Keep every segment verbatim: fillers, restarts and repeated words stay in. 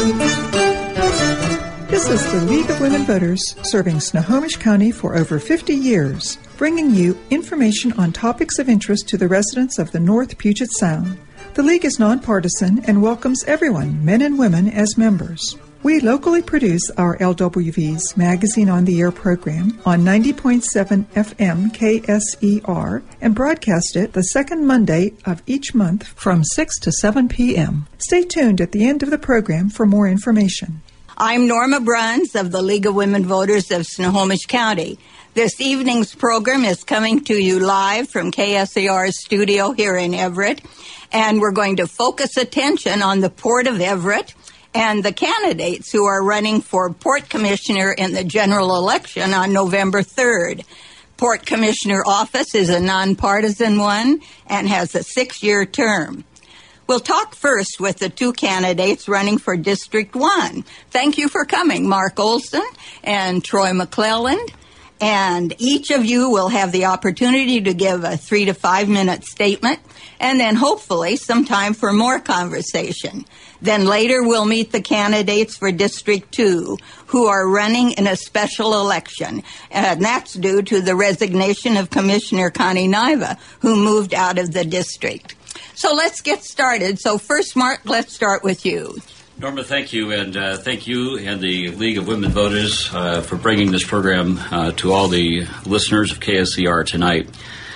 This is the League of Women Voters, serving Snohomish County for over fifty years, bringing you information on topics of interest to the residents of the North Puget Sound. The League is nonpartisan and welcomes everyone, men and women, as members. We locally produce our L W V's Magazine on the Air program on ninety point seven F M K S E R and broadcast it the second Monday of each month from six to seven p.m. Stay tuned at the end of the program for more information. I'm Norma Bruns of the League of Women Voters of Snohomish County. This evening's program is coming to you live from K S E R's studio here in Everett, and we're going to focus attention on the Port of Everett and the candidates who are running for Port Commissioner in the general election on November third. Port Commissioner office is a nonpartisan one and has a six-year term. We'll talk first with the two candidates running for District one. Thank you for coming, Mark Olson and Troy McClelland. And each of you will have the opportunity to give a three to five minute statement, and then hopefully some time for more conversation. Then later we'll meet the candidates for District two, who are running in a special election, and that's due to the resignation of Commissioner Connie Niva, who moved out of the district. So let's get started. So first, Mark, let's start with you. Norma, thank you, and uh, thank you and the League of Women Voters uh, for bringing this program uh, to all the listeners of K S E R tonight.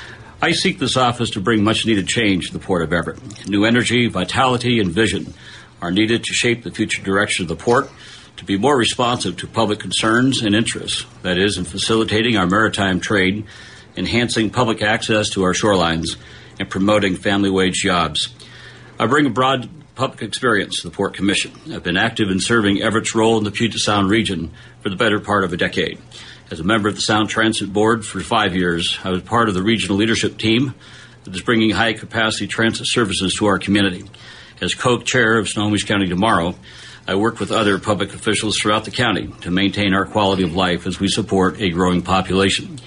I seek this office to bring much-needed change to the Port of Everett. New energy, vitality, and vision are needed to shape the future direction of the port, to be more responsive to public concerns and interests, that is, in facilitating our maritime trade, enhancing public access to our shorelines, and promoting family wage jobs. I bring a broad public experience to the Port Commission. I've been active in serving Everett's role in the Puget Sound region for the better part of a decade. As a member of the Sound Transit Board for five years, I was part of the regional leadership team that is bringing high-capacity transit services to our community. As co-chair of Snohomish County Tomorrow, I work with other public officials throughout the county to maintain our quality of life as we support a growing population.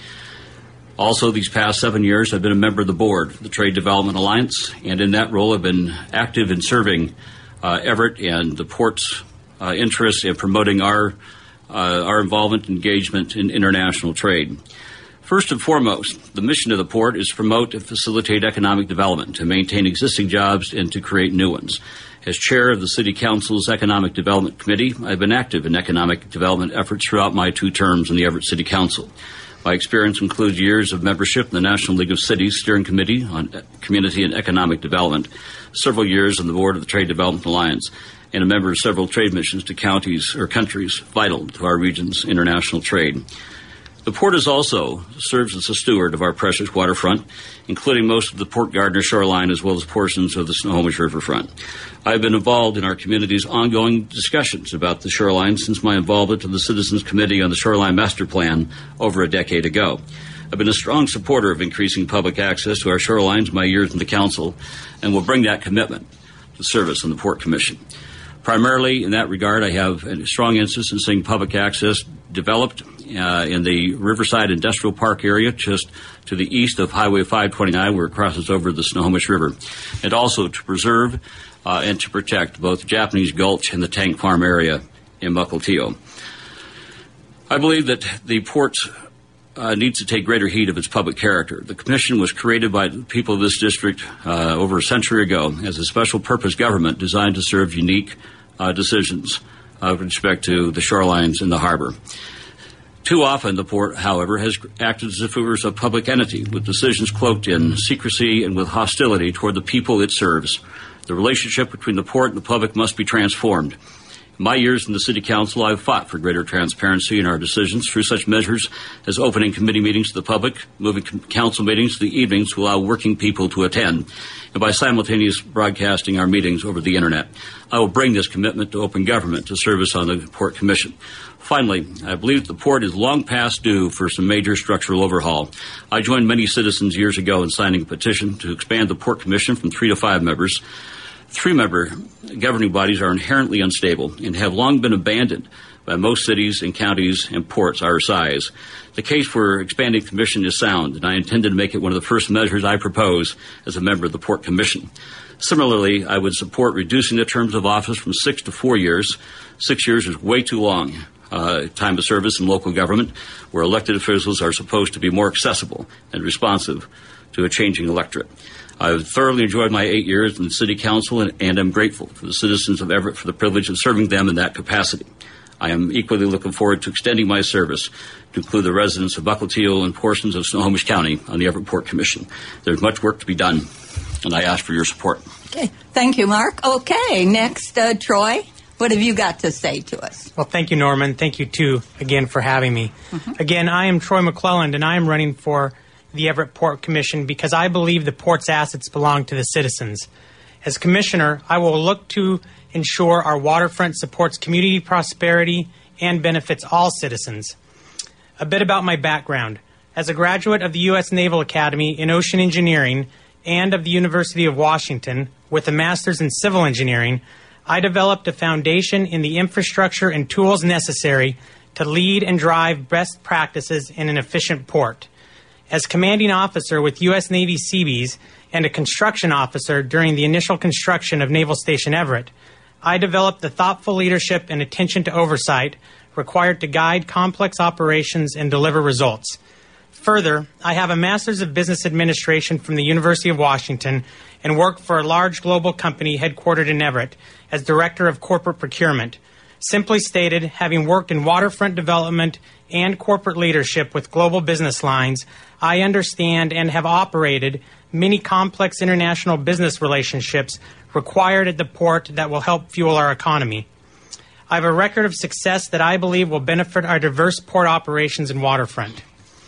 Also, these past seven years, I've been a member of the board of the Trade Development Alliance, and in that role, I've been active in serving uh, Everett and the port's uh, interests in promoting our uh, our involvement and engagement in international trade. First and foremost, the mission of the port is to promote and facilitate economic development, to maintain existing jobs, and to create new ones. As chair of the City Council's Economic Development Committee, I've been active in economic development efforts throughout my two terms in the Everett City Council. My experience includes years of membership in the National League of Cities Steering Committee on Community and Economic Development, several years on the board of the Trade Development Alliance, and a member of several trade missions to counties or countries vital to our region's international trade. The port is also serves as a steward of our precious waterfront, including most of the Port Gardner shoreline as well as portions of the Snohomish Riverfront. I've been involved in our community's ongoing discussions about the shoreline since my involvement in the Citizens Committee on the Shoreline Master Plan over a decade ago. I've been a strong supporter of increasing public access to our shorelines my years in the council, and will bring that commitment to service on the Port Commission. Primarily in that regard, I have a strong interest in seeing public access developed uh, in the Riverside Industrial Park area just to the east of Highway five twenty-nine, where it crosses over the Snohomish River, and also to preserve uh, and to protect both the Japanese Gulch and the Tank Farm area in Mukilteo. I believe that the port uh, needs to take greater heed of its public character. The Commission was created by the people of this district uh, over a century ago as a special purpose government designed to serve unique uh, decisions uh, with respect to the shorelines in the harbor. Too often, the port, however, has acted as if it was a public entity with decisions cloaked in secrecy and with hostility toward the people it serves. The relationship between the port and the public must be transformed. In my years in the City Council, I've fought for greater transparency in our decisions through such measures as opening committee meetings to the public, moving council meetings to the evenings to allow working people to attend, and by simultaneous broadcasting our meetings over the Internet. I will bring this commitment to open government to service on the Port Commission. Finally, I believe the port is long past due for some major structural overhaul. I joined many citizens years ago in signing a petition to expand the Port Commission from three to five members. Three-member governing bodies are inherently unstable and have long been abandoned by most cities and counties and ports our size. The case for expanding the Commission is sound, and I intended to make it one of the first measures I propose as a member of the Port Commission. Similarly, I would support reducing the terms of office from six to four years. Six years is way too long. Uh, time of service in local government, where elected officials are supposed to be more accessible and responsive to a changing electorate. I've thoroughly enjoyed my eight years in the City Council, and, and am grateful to the citizens of Everett for the privilege of serving them in that capacity. I am equally looking forward to extending my service to include the residents of Mukilteo and portions of Snohomish County on the Everett Port Commission. There's much work to be done, and I ask for your support. Okay. Thank you, Mark. Okay, next, uh, Troy. What have you got to say to us? Well, thank you, Norman. Thank you, too, again, for having me. Mm-hmm. Again, I am Troy McClelland, and I am running for the Everett Port Commission because I believe the port's assets belong to the citizens. As commissioner, I will look to ensure our waterfront supports community prosperity and benefits all citizens. A bit about my background. As a graduate of the U S Naval Academy in Ocean Engineering and of the University of Washington with a master's in civil engineering, I developed a foundation in the infrastructure and tools necessary to lead and drive best practices in an efficient port. As commanding officer with U S Navy Seabees and a construction officer during the initial construction of Naval Station Everett, I developed the thoughtful leadership and attention to oversight required to guide complex operations and deliver results. Further, I have a Master's of Business Administration from the University of Washington and work for a large global company headquartered in Everett as Director of Corporate Procurement. Simply stated, having worked in waterfront development and corporate leadership with global business lines, I understand and have operated many complex international business relationships required at the port that will help fuel our economy. I have a record of success that I believe will benefit our diverse port operations and waterfront.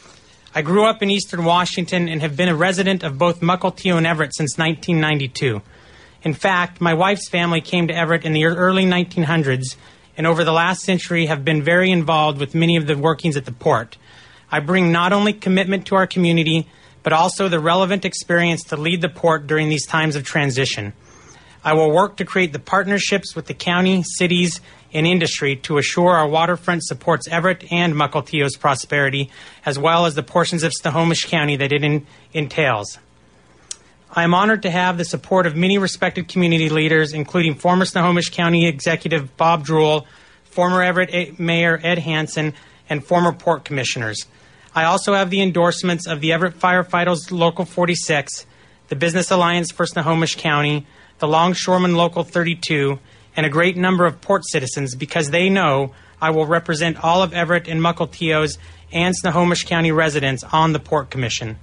I grew up in Eastern Washington and have been a resident of both Mukilteo and Everett since nineteen ninety-two. In fact, my wife's family came to Everett in the early nineteen hundreds and over the last century have been very involved with many of the workings at the port. I bring not only commitment to our community, but also the relevant experience to lead the port during these times of transition. I will work to create the partnerships with the county, cities, and industry to assure our waterfront supports Everett and Mukilteo's prosperity, as well as the portions of Snohomish County that it in, entails. I am honored to have the support of many respected community leaders, including former Snohomish County Executive Bob Druhl, former Everett Mayor Ed Hansen, and former Port Commissioners. I also have the endorsements of the Everett Firefighters Local forty-six, the Business Alliance for Snohomish County, the Longshoremen Local thirty-two, and a great number of port citizens because they know I will represent all of Everett and Mukilteo's and Snohomish County residents on the Port Commission.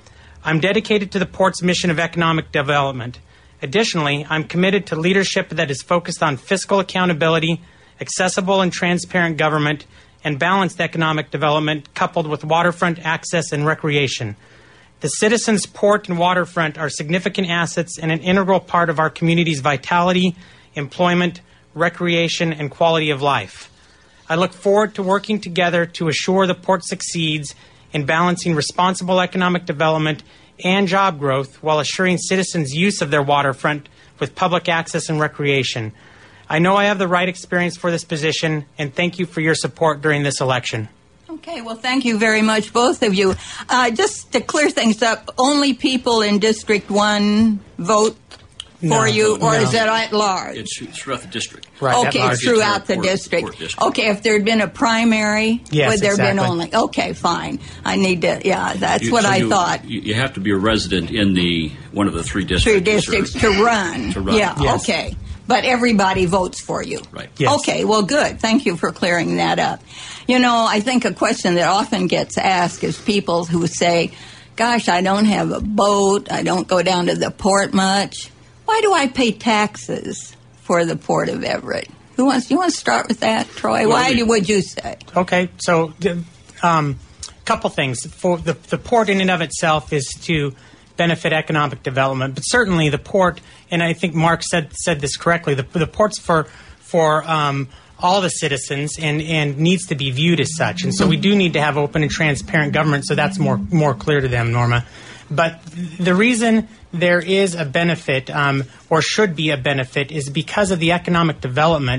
I'm dedicated to the port's mission of economic development. Additionally, I'm committed to leadership that is focused on fiscal accountability, accessible and transparent government, and balanced economic development coupled with waterfront access and recreation. The citizens' port and waterfront are significant assets and an integral part of our community's vitality, employment, recreation, and quality of life. I look forward to working together to assure the port succeeds in balancing responsible economic development and job growth while assuring citizens' use of their waterfront with public access and recreation. I know I have the right experience for this position, and thank you for your support during this election. Okay, well, thank you very much, both of you. Uh, just to clear things up, only people in District one vote for no, you, or no. is that at large? It's throughout the district. Right, okay, large. throughout the Port, district. Port district. Okay, if there had been a primary, yes, would there have exactly. been only? Okay, fine. I need to, yeah, that's You- what so I you, thought. You, you have to be a resident in the one of the three districts. Three you districts serve. to run. To run. Yeah, Yes. okay. But everybody votes for you. Right. Yes. Okay, well, good. Thank you for clearing that up. You know, I think a question that often gets asked is people who say, gosh, I don't have a boat, I don't go down to the port much. Why do I pay taxes for the Port of Everett? Who wants? You want to start with that, Troy? Well, Why we- do, would you say? Okay, so a um, couple things. For the, the port in and of itself is to benefit economic development, but certainly the port, and I think Mark said said this correctly, the, the port's for for um, all the citizens and, and needs to be viewed as such. And so we do need to have open and transparent government, so that's more more clear to them, Norma. But the reason there is a benefit, um, or should be a benefit, is because of the economic development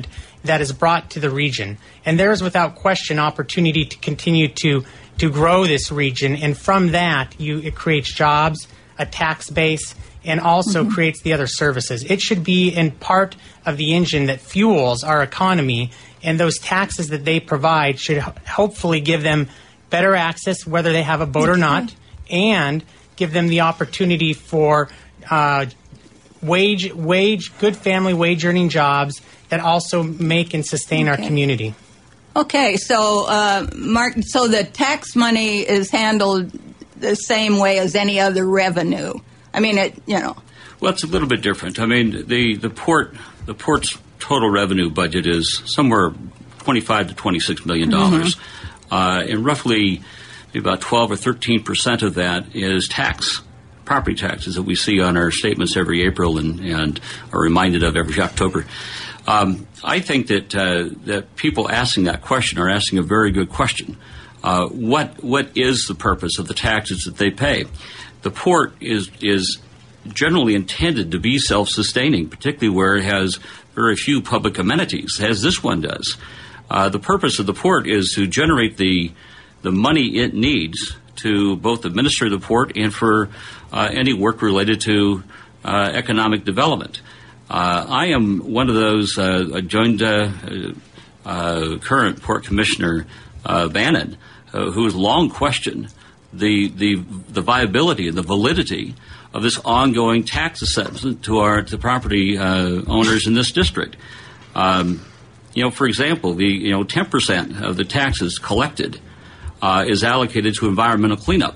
that is brought to the region. And there is without question opportunity to continue to to grow this region. And from that, you it creates jobs, a tax base, and also mm-hmm. creates the other services. It should be in part of the engine that fuels our economy, and those taxes that they provide should ho- hopefully give them better access, whether they have a boat okay. or not, and give them the opportunity for uh, wage, wage, good family wage-earning jobs that also make and sustain okay. our community. Okay, so uh, Mark, so the tax money is handled the same way as any other revenue. I mean, it, you know. Well, it's a little bit different. I mean, the, the port the port's total revenue budget is somewhere twenty-five to twenty-six million dollars, mm-hmm. uh, and roughly about twelve or thirteen percent of that is tax, property taxes that we see on our statements every April and, and are reminded of every October. Um, I think that uh, that people asking that question are asking a very good question. Uh, what what is the purpose of the taxes that they pay? The port is is generally intended to be self-sustaining, particularly where it has very few public amenities, as this one does. Uh, the purpose of the port is to generate the the money it needs to both administer the port and for uh, any work related to uh, economic development. Uh, I am one of those. Uh, I joined uh, uh, current Port Commissioner uh, Bannon, uh, who has long questioned the the the viability and the validity of this ongoing tax assessment to our to property uh, owners in this district. Um, you know, for example, the you know ten percent of the taxes collected uh, is allocated to environmental cleanup.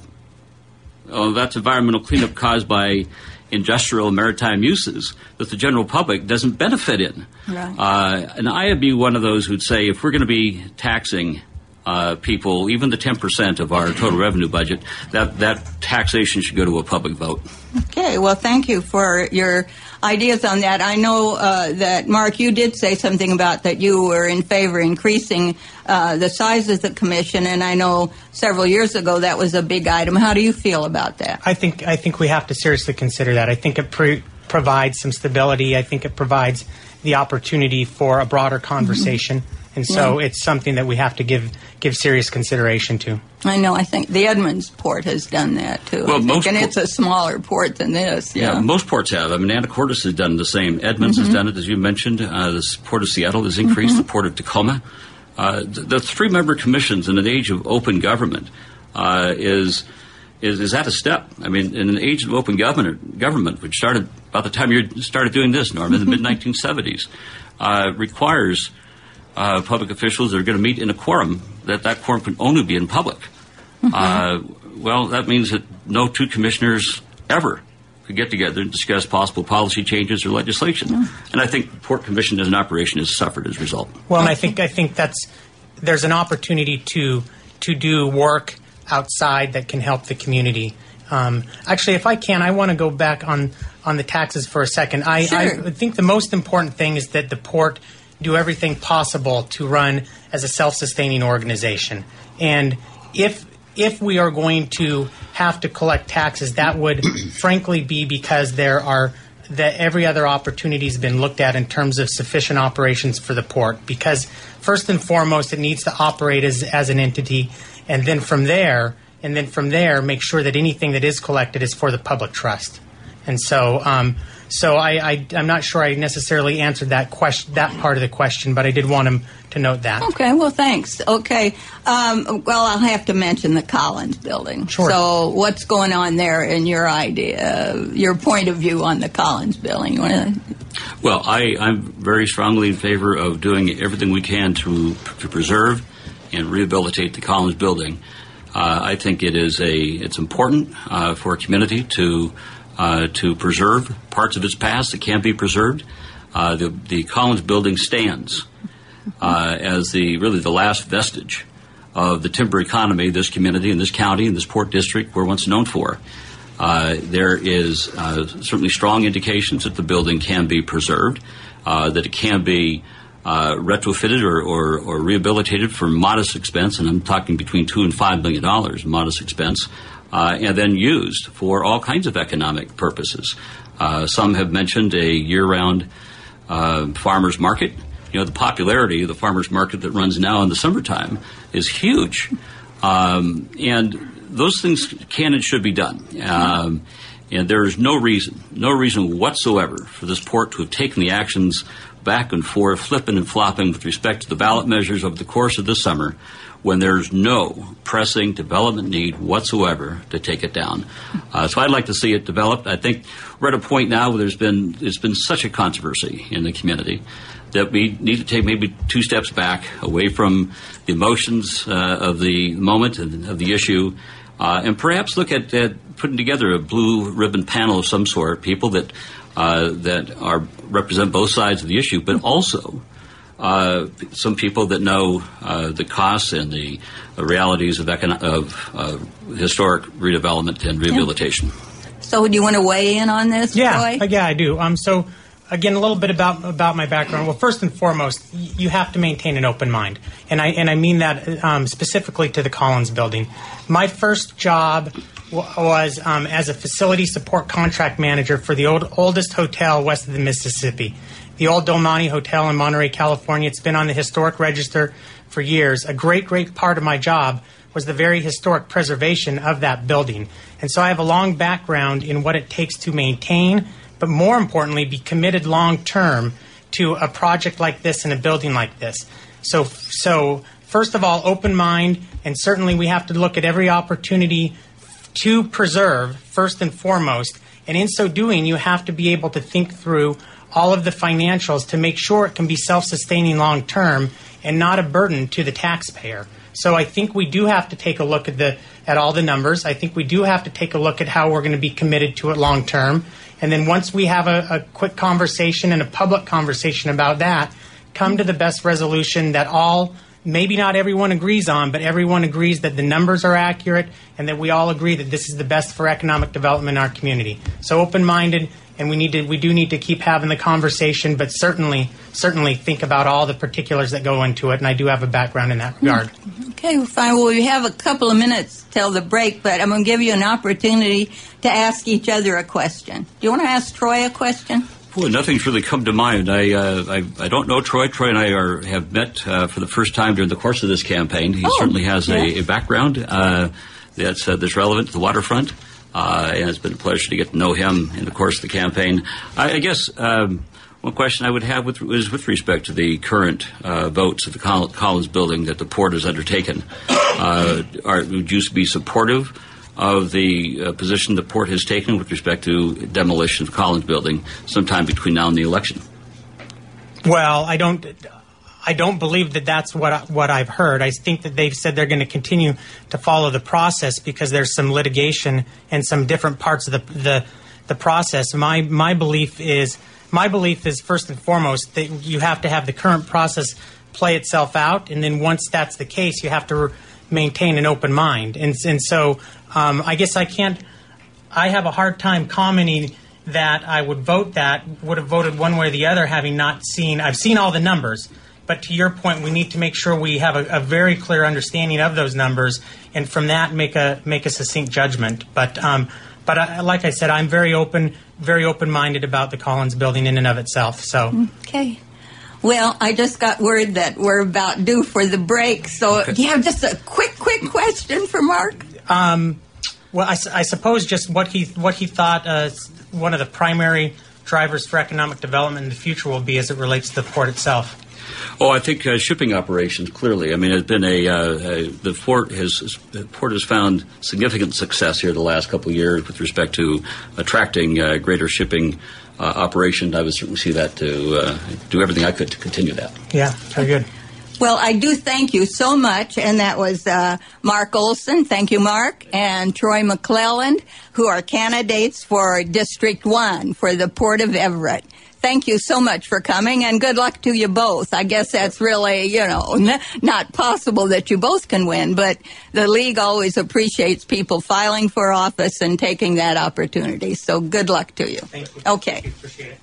Oh, that's environmental cleanup caused by industrial and maritime uses that the general public doesn't benefit in. Right. Uh, and I would be one of those who'd say if we're going to be taxing uh, people, even the ten percent of our total revenue budget, that, that taxation should go to a public vote. Okay, well, thank you for your ideas on that. I know uh, that, Mark, you did say something about that you were in favor of increasing uh, the size of the commission, and I know several years ago that was a big item. How do you feel about that? I think I think we have to seriously consider that. I think it pre- provides some stability. I think it provides the opportunity for a broader conversation. Mm-hmm. And so yeah. it's something that we have to give give serious consideration to. I know. I think the Edmonds port has done that, too. Well, most and por- it's a smaller port than this. Yeah, yeah most ports have. I mean, Anacortes has done the same. Edmonds mm-hmm. has done it, as you mentioned. Uh, the Port of Seattle has increased. Mm-hmm. The Port of Tacoma. Uh, the, the three-member commissions in an age of open government uh, is, is is at a step. I mean, in an age of open government, government which started about the time you started doing this, Norm, in the mid nineteen seventies, uh, requires Uh, public officials that are going to meet in a quorum, that that quorum can only be in public. Mm-hmm. Uh, well, that means that no two commissioners ever could get together and discuss possible policy changes or legislation. Mm-hmm. And I think the Port Commission as an operation has suffered as a result. Well, and I think I think that's there's an opportunity to to do work outside that can help the community. Um, actually, if I can, I want to go back on, on the taxes for a second. I, sure. I think the most important thing is that the port do everything possible to run as a self-sustaining organization. And if if we are going to have to collect taxes, that would frankly be because there are that every other opportunity has been looked at in terms of sufficient operations for the port. Because first and foremost, it needs to operate as as an entity, and then from there, and then from there, make sure that anything that is collected is for the public trust. And so. Um, So I, I, I'm not sure I necessarily answered that question, that part of the question, but I did want him to note that. Okay, well, thanks. Okay, um, well, I'll have to mention the Collins Building. Sure. So what's going on there in your idea, uh, your point of view on the Collins Building? You wanna... Well, I, I'm very strongly in favor of doing everything we can to, to preserve and rehabilitate the Collins Building. Uh, I think it is a it's important uh, for a community to Uh, to preserve parts of its past that can be preserved. Uh, the, the Collins Building stands uh, as the really the last vestige of the timber economy this community and this county and this port district were once known for. Uh, there is uh, certainly strong indications that the building can be preserved, uh, that it can be uh, retrofitted or, or, or rehabilitated for modest expense, and I'm talking between two and five million dollars modest expense. Uh, and then used for all kinds of economic purposes. Uh, some have mentioned a year-round uh, farmers market you know, the popularity of the farmers market that runs now in the summertime is huge. Um, and those things can and should be done. Um, and there is no reason, no reason whatsoever for this port to have taken the actions back and forth, flipping and flopping with respect to the ballot measures over the course of this summer, when there's no pressing development need whatsoever to take it down. Uh, so I'd like to see it developed. I think we're at a point now where there's been there's been such a controversy in the community that we need to take maybe two steps back, away from the emotions uh, of the moment and of the issue, uh, and perhaps look at, at putting together a blue ribbon panel of some sort, people that uh, that are represent both sides of the issue, but also Uh, some people that know uh, the costs and the uh, realities of, econo- of uh, historic redevelopment and rehabilitation. Yeah. So do you want to weigh in on this, yeah, Troy? Yeah, I do. Um, so, again, a little bit about about my background. Well, first and foremost, y- you have to maintain an open mind. And I, and I mean that um, specifically to the Collins Building. My first job w- was um, as a facility support contract manager for the old, oldest hotel west of the Mississippi, the old Dolmani Hotel in Monterey, California. It's been on the historic register for years. A great, great part of my job was the very historic preservation of that building. And so I have a long background in what it takes to maintain, but more importantly, be committed long-term to a project like this and a building like this. So, so first of all, open mind, and certainly we have to look at every opportunity to preserve, first and foremost. And in so doing, you have to be able to think through all of the financials to make sure it can be self-sustaining long-term and not a burden to the taxpayer. So I think we do have to take a look at the at all the numbers. I think we do have to take a look at how we're going to be committed to it long-term. And then once we have a, a quick conversation and a public conversation about that, come to the best resolution that all, maybe not everyone agrees on, but everyone agrees that the numbers are accurate and that we all agree that this is the best for economic development in our community. So open-minded. And we need to, we do need to keep having the conversation, but certainly, certainly think about all the particulars that go into it. And I do have a background in that regard. Okay, well, fine. Well, we have a couple of minutes till the break, but I'm going to give you an opportunity to ask each other a question. Do you want to ask Troy a question? Boy, nothing's really come to mind. I, uh, I I don't know Troy. Troy and I are have met uh, for the first time during the course of this campaign. He oh, certainly has yeah. a, a background uh, that's uh, that's relevant to the waterfront. Uh, and it's been a pleasure to get to know him in the course of the campaign. I, I guess um, one question I would have with, is with respect to the current uh, votes of the Col- Collins Building that the port has undertaken. Uh, are, would you be supportive of the uh, position the port has taken with respect to demolition of Collins Building sometime between now and the election? Well, I don't. I don't believe that that's what I, what I've heard. I think that they've said they're going to continue to follow the process because there's some litigation and some different parts of the the, the process. My my belief is my belief is first and foremost that you have to have the current process play itself out, and then once that's the case, you have to re- maintain an open mind. And and so um, I guess I can't. I have a hard time commenting that I would vote that would have voted one way or the other, having not seen. I've seen all the numbers. But to your point, we need to make sure we have a, a very clear understanding of those numbers, and from that make a make a succinct judgment. But um, but I, like I said, I'm very open, very open-minded about the Collins Building in and of itself. So okay. Well, I just got word that we're about due for the break. So okay. do you have just a quick, quick question for Mark? Um, well, I, I suppose just what he what he thought uh, one of the primary drivers for economic development in the future will be as it relates to the port itself. Oh, I think uh, shipping operations, clearly. I mean, it's been a, uh, a the port has the port has found significant success here the last couple of years with respect to attracting uh, greater shipping uh, operations. I would certainly see that to uh, do everything I could to continue that. Yeah, very good. Well, I do thank you so much, and that was uh, Mark Olson. Thank you, Mark, and Troy McClelland, who are candidates for District one for the Port of Everett. Thank you so much for coming, and good luck to you both. I guess that's really, you know, n- not possible that you both can win, but the league always appreciates people filing for office and taking that opportunity. So good luck to you. Thank you. Okay. Thank you. Appreciate it.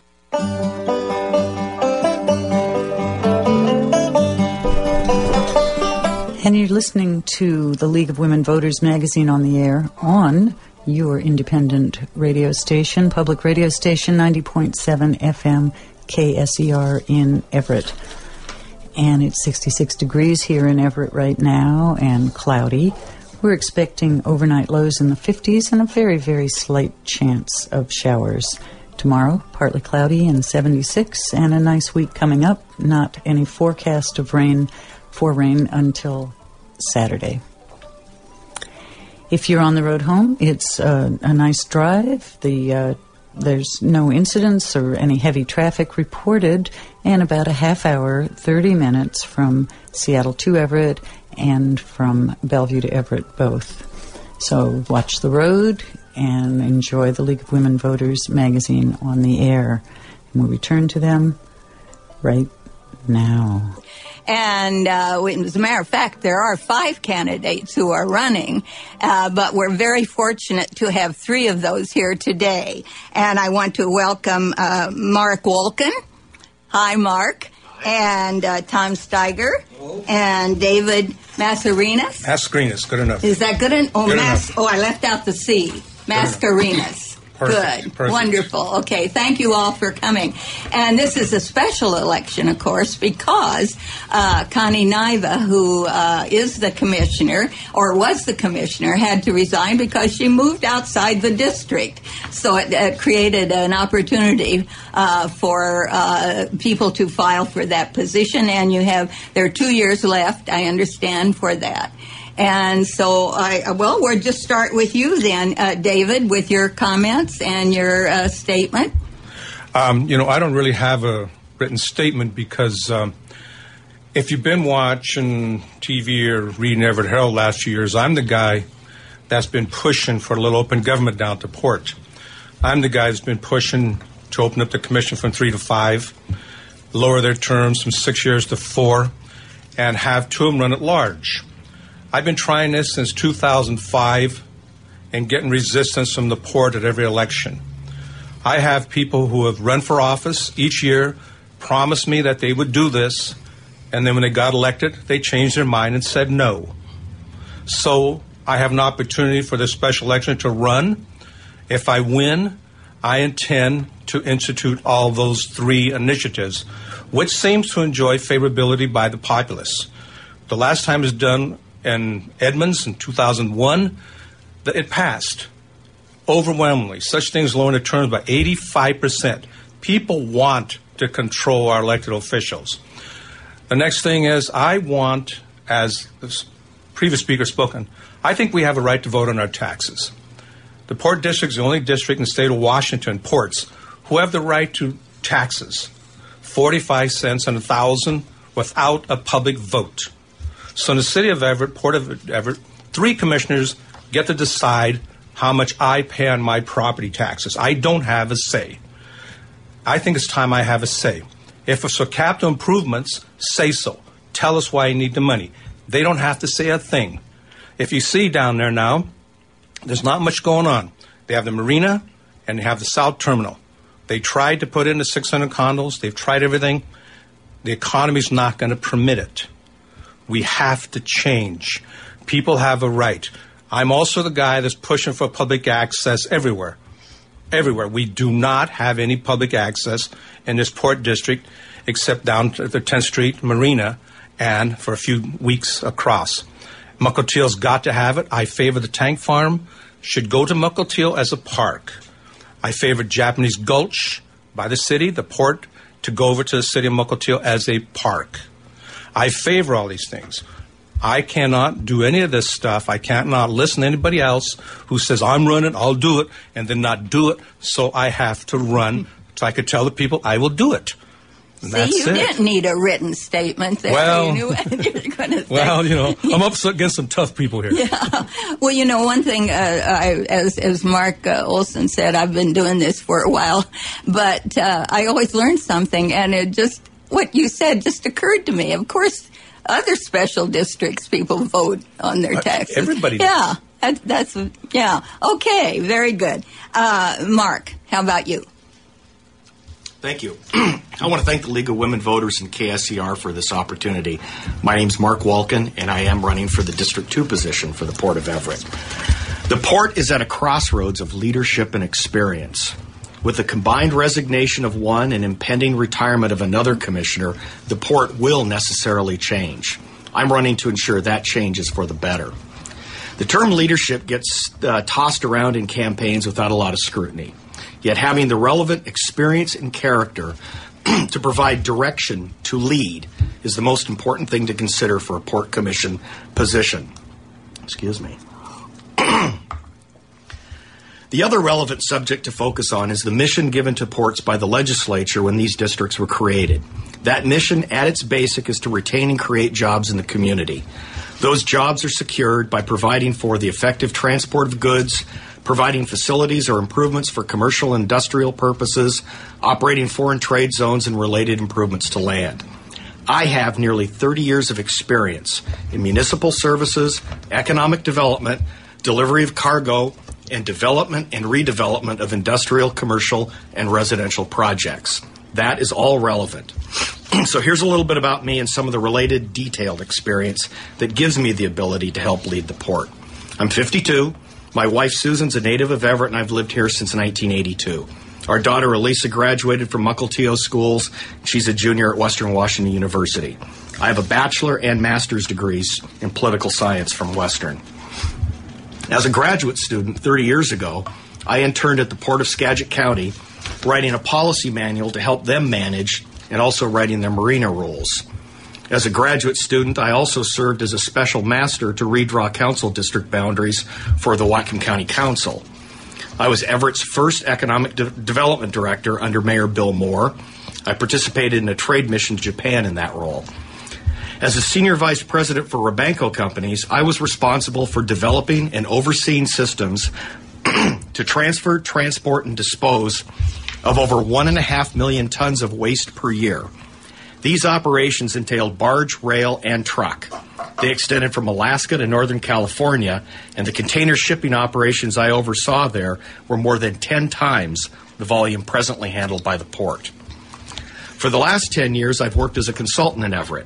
And you're listening to the League of Women Voters magazine on the air on your independent radio station, public radio station, ninety point seven F M, K S E R in Everett. and it's sixty-six degrees here in Everett right now and cloudy. We're expecting overnight lows in the fifties and a very, very slight chance of showers. Tomorrow, partly cloudy and seventy-six, and a nice week coming up. Not any forecast of rain for rain until Saturday. If you're on the road home, it's uh, a nice drive. The uh, there's no incidents or any heavy traffic reported, and about a half hour, thirty minutes from Seattle to Everett and from Bellevue to Everett both. So watch the road and enjoy the League of Women Voters magazine on the air. And we'll return to them right now. And uh, as a matter of fact, there are five candidates who are running, uh, but we're very fortunate to have three of those here today. And I want to welcome uh, Mark Wolken. Hi, Mark. And uh, Tom Steiger. Hello. And David Mascarenas. Mascarenas, good enough. Is that good? En- oh, good Mas- enough. Oh, I left out the C. Mascarenas. Perfect. Good. Perfect. Wonderful. Okay. Thank you all for coming. And this is a special election, of course, because uh, Connie Naiva, who uh, is the commissioner, or was the commissioner, had to resign because she moved outside the district. So it, it created an opportunity uh, for uh, people to file for that position. And you have, there are two years left, I understand, for that. And so, I well, we'll just start with you then, uh, David, with your comments and your uh, statement. Um, you know, I don't really have a written statement because um, if you've been watching T V or reading Everett Herald last few years, I'm the guy that's been pushing for a little open government down to Port. I'm the guy that's been pushing to open up the commission from three to five, lower their terms from six years to four, and have two of them run at large. I've been trying this since two thousand five and getting resistance from the Port at every election. I have people who have run for office each year, promised me that they would do this, and then when they got elected, they changed their mind and said no. So I have an opportunity for this special election to run. If I win, I intend to institute all those three initiatives, which seems to enjoy favorability by the populace. The last time it was done in Edmonds in two thousand one, it passed overwhelmingly. Such things lowering the terms by eighty-five percent. People want to control our elected officials. The next thing is I want, as the previous speaker spoken, I think we have a right to vote on our taxes. The Port District is the only district in the state of Washington, ports, who have the right to taxes, forty-five cents on a thousand without a public vote. So in the city of Everett, Port of Everett, three commissioners get to decide how much I pay on my property taxes. I don't have a say. I think it's time I have a say. If it's for capital improvements, say so. Tell us why you need the money. They don't have to say a thing. If you see down there now, there's not much going on. They have the marina and they have the south terminal. They tried to put in the six hundred condos. They've tried everything. The economy's not going to permit it. We have to change. People have a right. I'm also the guy that's pushing for public access everywhere. Everywhere. We do not have any public access in this Port District except down to the tenth Street Marina and for a few weeks across. Mukilteel's got to have it. I favor the tank farm. Should go to Mukilteel as a park. I favor Japanese Gulch by the city, the port, to go over to the city of Mukilteel as a park. I favor all these things. I cannot do any of this stuff. I can't not listen to anybody else who says, I'm running, I'll do it, and then not do it. So I have to run so I could tell the people I will do it. And See, that's you it. didn't need a written statement there. Well, you knew what you were going to say. Well, you know, I'm up against some tough people here. Yeah. Well, you know, one thing, uh, I, as, as Mark uh, Olson said, I've been doing this for a while, but uh, I always learn something, and it just, what you said just occurred to me. Of course, other special districts, people vote on their taxes. Uh, everybody Yeah, does. that's, that's, yeah. Okay, very good. Uh, Mark, how about you? Thank you. I want to thank the League of Women Voters and K S E R for this opportunity. My name's Mark Wolken, and I am running for the District two position for the Port of Everett. The Port is at a crossroads of leadership and experience. With the combined resignation of one and impending retirement of another commissioner, the port will necessarily change. I'm running to ensure that change is for the better. The term leadership gets uh, tossed around in campaigns without a lot of scrutiny. Yet having the relevant experience and character to provide direction to lead is the most important thing to consider for a port commission position. Excuse me. The other relevant subject to focus on is the mission given to ports by the legislature when these districts were created. That mission, at its basic, is to retain and create jobs in the community. Those jobs are secured by providing for the effective transport of goods, providing facilities or improvements for commercial and industrial purposes, operating foreign trade zones, and related improvements to land. I have nearly thirty years of experience in municipal services, economic development, delivery of cargo, and development and redevelopment of industrial, commercial, and residential projects. That is all relevant. So here's a little bit about me and some of the related detailed experience that gives me the ability to help lead the port. I'm fifty-two. My wife Susan's a native of Everett, and I've lived here since nineteen eighty-two. Our daughter Elisa graduated from Mukilteo schools. She's a junior at Western Washington University. I have a bachelor and master's degrees in political science from Western. As a graduate student thirty years ago, I interned at the Port of Skagit County, writing a policy manual to help them manage and also writing their marina rules. As a graduate student, I also served as a special master to redraw council district boundaries for the Whatcom County Council. I was Everett's first economic de- development director under Mayor Bill Moore. I participated in a trade mission to Japan in that role. As a senior vice president for Rabanco Companies, I was responsible for developing and overseeing systems to transfer, transport, and dispose of over one and a half million tons of waste per year. These operations entailed barge, rail, and truck. They extended from Alaska to Northern California, and the container shipping operations I oversaw there were more than ten times the volume presently handled by the port. For the last ten years, I've worked as a consultant in Everett.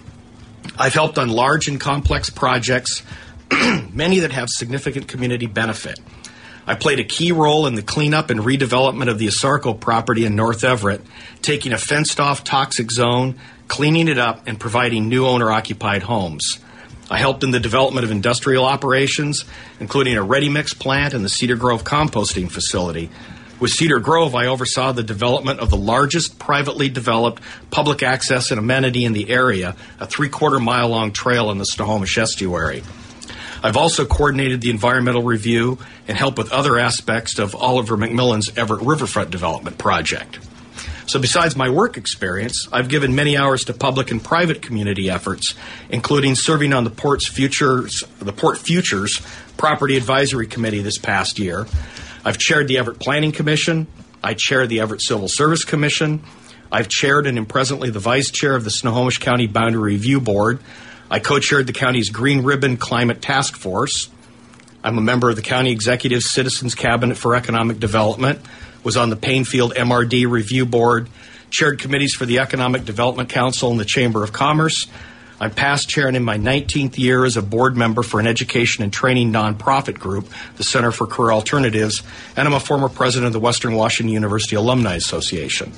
I've helped on large and complex projects, many that have significant community benefit. I played a key role in the cleanup and redevelopment of the Asarco property in North Everett, taking a fenced-off toxic zone, cleaning it up, and providing new owner-occupied homes. I helped in the development of industrial operations, including a ready-mix plant and the Cedar Grove composting facility. With Cedar Grove, I oversaw the development of the largest privately developed public access and amenity in the area, a three-quarter mile-long trail in the Snohomish Estuary. I've also coordinated the environmental review and helped with other aspects of Oliver McMillan's Everett Riverfront Development Project. So besides my work experience, I've given many hours to public and private community efforts, including serving on the Port's Futures, the Port Futures Property Advisory Committee this past year. I've chaired the Everett Planning Commission. I chair the Everett Civil Service Commission. I've chaired and am presently the vice chair of the Snohomish County Boundary Review Board. I co-chaired the county's Green Ribbon Climate Task Force. I'm a member of the County Executive Citizens Cabinet for Economic Development, was on the Painfield M R D Review Board, chaired committees for the Economic Development Council and the Chamber of Commerce. I'm past chair and in my nineteenth year as a board member for an education and training nonprofit group, the Center for Career Alternatives, and I'm a former president of the Western Washington University Alumni Association.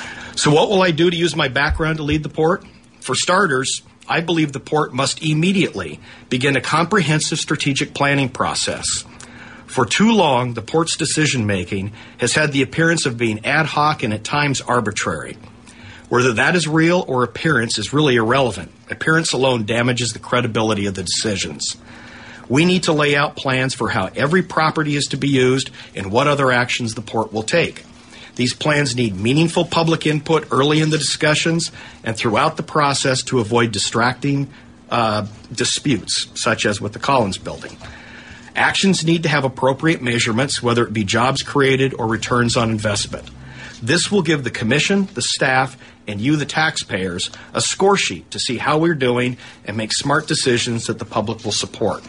So what will I do to use my background to lead the port? For starters, I believe the port must immediately begin a comprehensive strategic planning process. For too long, the port's decision-making has had the appearance of being ad hoc and at times arbitrary. Whether that is real or appearance is really irrelevant. Appearance alone damages the credibility of the decisions. We need to lay out plans for how every property is to be used and what other actions the port will take. These plans need meaningful public input early in the discussions and throughout the process to avoid distracting uh, disputes, such as with the Collins Building. Actions need to have appropriate measurements, whether it be jobs created or returns on investment. This will give the commission, the staff, and you, the taxpayers, a score sheet to see how we're doing and make smart decisions that the public will support.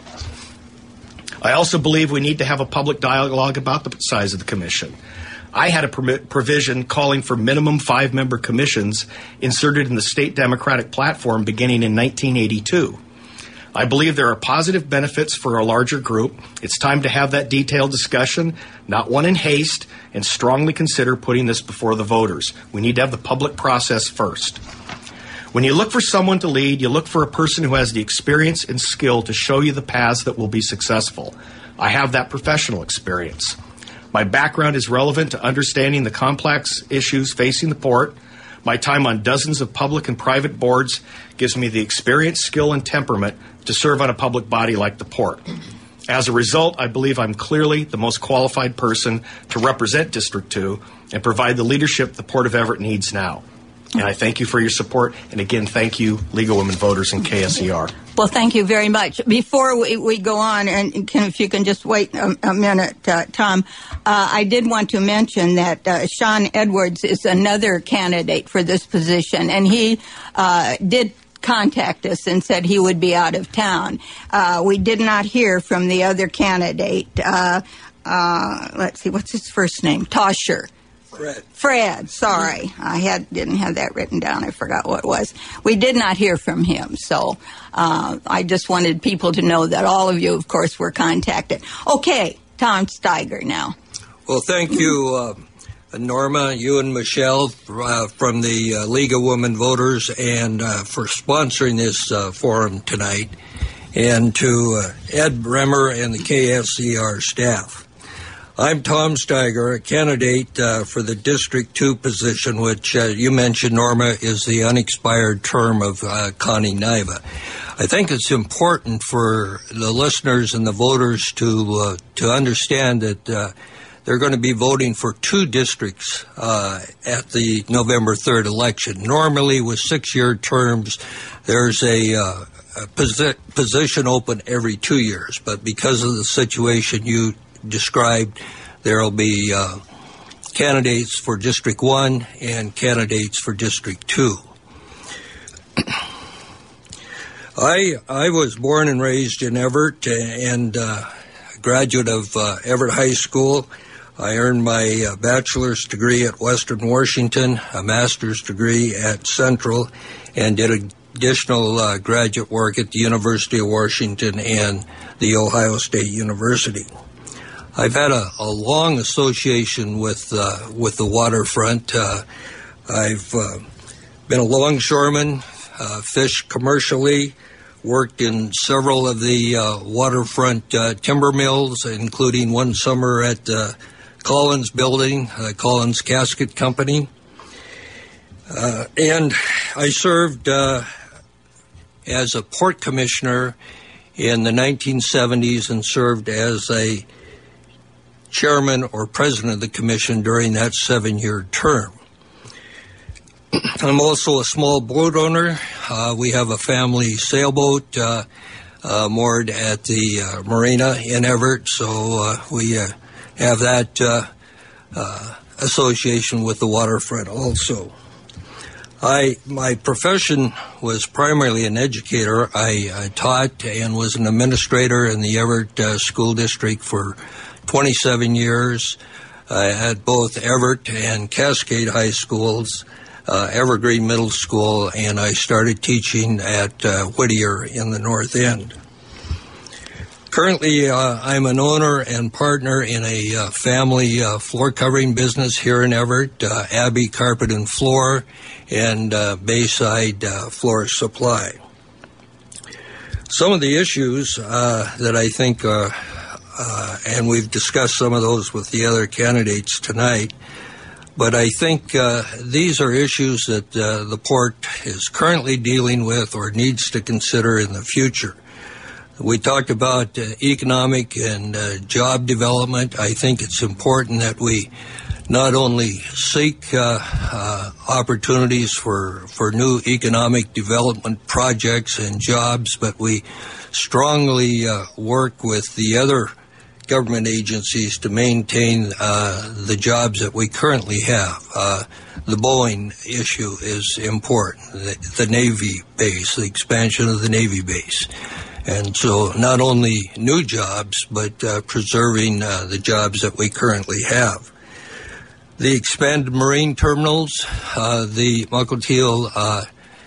I also believe we need to have a public dialogue about the size of the commission. I had a permit provision calling for minimum five-member commissions inserted in the state Democratic platform beginning in nineteen eighty-two. I believe there are positive benefits for a larger group. It's time to have that detailed discussion, not one in haste, and strongly consider putting this before the voters. We need to have the public process first. When you look for someone to lead, you look for a person who has the experience and skill to show you the paths that will be successful. I have that professional experience. My background is relevant to understanding the complex issues facing the port. My time on dozens of public and private boards gives me the experience, skill, and temperament to serve on a public body like the port. As a result, I believe I'm clearly the most qualified person to represent District two and provide the leadership the Port of Everett needs now. And I thank you for your support. And again, thank you, League of Women Voters and K S E R. Well, thank you very much. Before we, we go on, and can, if you can just wait a, a minute, uh, Tom, uh, I did want to mention that uh, Sean Edwards is another candidate for this position, and he uh, did contact us and said he would be out of town. Uh, we did not hear from the other candidate. Uh, uh, let's see, what's his first name? Tosher. Fred. Fred, sorry. I had didn't have that written down. I forgot what it was. We did not hear from him, so uh, I just wanted people to know that all of you, of course, were contacted. Okay, Tom Steiger now. Well, thank you, uh, Norma, you and Michelle uh, from the uh, League of Women Voters, and uh, for sponsoring this uh, forum tonight, and to uh, Ed Bremer and the K S E R staff. I'm Tom Steiger, a candidate uh, for the District two position, which uh, you mentioned, Norma, is the unexpired term of uh, Connie Niva. I think it's important for the listeners and the voters to uh, to understand that uh, they're going to be voting for two districts uh, at the November third election. Normally, with six-year terms, there's a, uh, a posi- position open every two years, but because of the situation you described, there will be uh, candidates for District one and candidates for District two. I I was born and raised in Everett and uh, a graduate of uh, Everett High School. I earned my uh, bachelor's degree at Western Washington, a master's degree at Central, and did additional uh, graduate work at the University of Washington and the Ohio State University. I've had a, a long association with uh, with the waterfront. Uh, I've uh, been a longshoreman, uh, fished commercially, worked in several of the uh, waterfront uh, timber mills, including one summer at uh, Collins Building, uh, Collins Casket Company. Uh, and I served uh, as a port commissioner in the nineteen seventies and served as a chairman or president of the commission during that seven-year term. I'm also a small boat owner. Uh, we have a family sailboat uh, uh, moored at the uh, marina in Everett, so uh, we uh, have that uh, uh, association with the waterfront also. I my profession was primarily an educator. I, I taught and was an administrator in the Everett uh, School District for twenty-seven years uh, at both Everett and Cascade High Schools, uh, Evergreen Middle School, and I started teaching at uh, Whittier in the North End. Currently, uh, I'm an owner and partner in a uh, family uh, floor covering business here in Everett, uh, Abbey Carpet and Floor, and uh, Bayside uh, Floor Supply. Some of the issues uh, that I think uh, Uh, and we've discussed some of those with the other candidates tonight. But I think uh, these are issues that uh, the port is currently dealing with or needs to consider in the future. We talked about uh, economic and uh, job development. I think it's important that we not only seek uh, uh, opportunities for, for new economic development projects and jobs, but we strongly uh, work with the other government agencies to maintain uh, the jobs that we currently have. Uh, the Boeing issue is important, the, the Navy base, the expansion of the Navy base. And so not only new jobs, but uh, preserving uh, the jobs that we currently have. The expanded marine terminals, uh, the Mukilteo uh,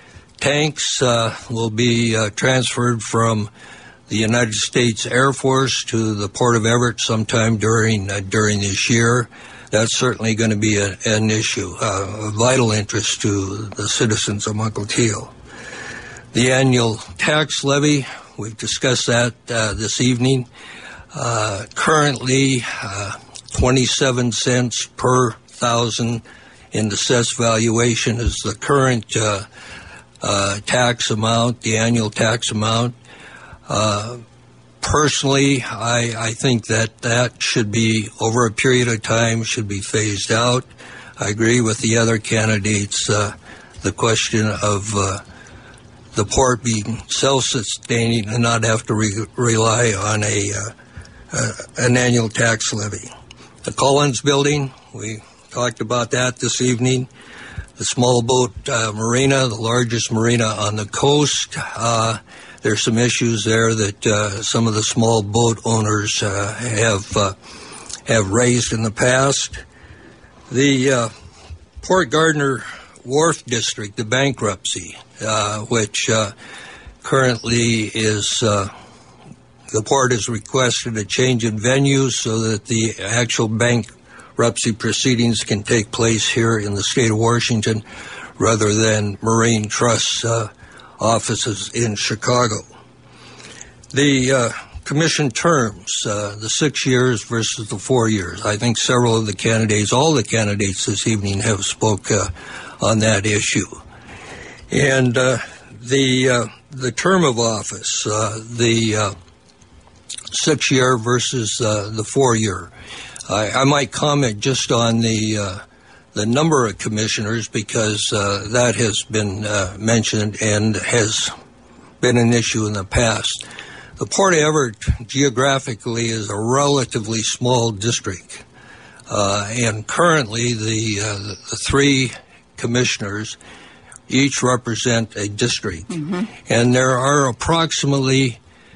tanks uh, will be uh, transferred from the United States Air Force to the Port of Everett sometime during uh, during this year. That's certainly going to be a, an issue, uh, of vital interest to the citizens of Mukilteo. The annual tax levy, we've discussed that uh, this evening. Uh, currently, uh, twenty-seven cents per thousand in the assessed valuation is the current uh, uh, tax amount, the annual tax amount. Uh, personally, I, I think that that should be, over a period of time, should be phased out. I agree with the other candidates, uh, the question of uh, the port being self-sustaining and not have to re- rely on a uh, uh, an annual tax levy. The Collins Building, we talked about that this evening. The small boat uh, marina, the largest marina on the coast. Uh, there's some issues there that uh, some of the small boat owners uh, have uh, have raised in the past. The uh, Port Gardner Wharf District, the bankruptcy, uh, which uh, currently is, uh, the port has requested a change in venue so that the actual bankruptcy proceedings can take place here in the state of Washington rather than Marine Trust's uh, offices in Chicago. The uh, commission terms, uh, the six years versus the four years. I think several of the candidates, all the candidates this evening have spoke uh, on that issue. And uh, the uh, the term of office, uh, the uh, six-year versus uh, the four-year. I, I might comment just on the uh, the number of commissioners because uh, that has been uh, mentioned and has been an issue in the past. The Port of Everett geographically is a relatively small district, uh, and currently the, uh, the the three commissioners each represent a district, mm-hmm. and there are approximately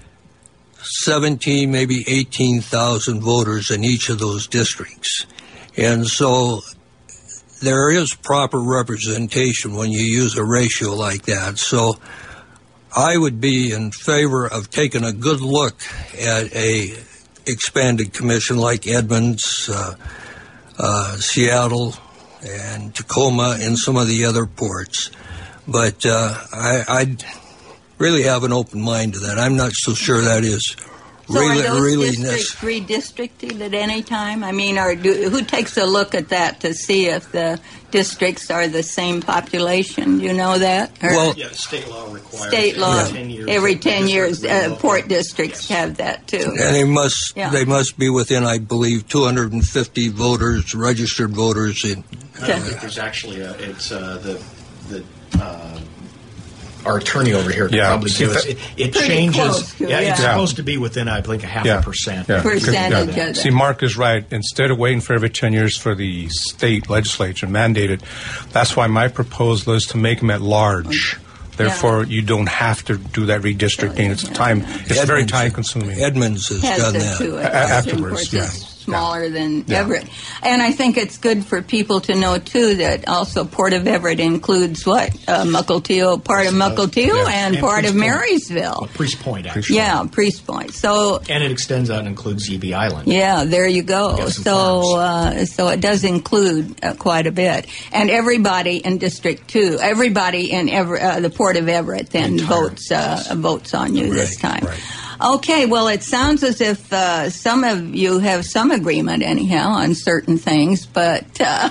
seventeen, maybe eighteen thousand voters in each of those districts, and so there is proper representation when you use a ratio like that. So I would be in favor of taking a good look at a expanded commission like Edmonds, uh, uh, Seattle, and Tacoma, and some of the other ports. But uh, I, I'd really have an open mind to that. I'm not so sure that is So really, are those really districts redistricted at any time? I mean, are, do, who takes a look at that to see if the districts are the same population? Do you know that? Or Well, Yeah, state law requires state law, every ten years. every the ten district years, uh, renewal. port districts Yes. have that too. and they must Yeah. they must be within, I believe, two hundred fifty voters, registered voters. In, I don't think there's actually a, it's uh, the, the, uh, our attorney over here could Yeah. probably See, give us, that- it, it Pretty changes. close to, yeah, it's yeah. supposed to be within, I think, a half Yeah. a percent. Yeah. Percentage of that. See, Mark is right. Instead of waiting for every ten years for the state legislature mandated, that's why my proposal is to make them at large. Therefore, you don't have to do that redistricting. It's time. It's very Edmonds- time consuming. Edmonds has Has done it that. to it. A- afterwards, Of course, yeah. it's smaller than Yeah. Everett. And I think it's good for people to know, too, that also Port of Everett includes what? Uh, Mukilteo, part of Mukilteo Yeah. and, And part of Priest Point. Marysville. Well, Priest Point, actually. Yeah, Priest Point. So, And it extends out and includes E B Island. yeah, there you go. Got some So, uh, so it does include uh, quite a bit, and everybody in District Two, everybody in Ever- uh, the Port of Everett, then Entire- votes uh, votes on you this Right, time. right. Okay, well, it sounds as if uh, some of you have some agreement, anyhow, on certain things, but uh,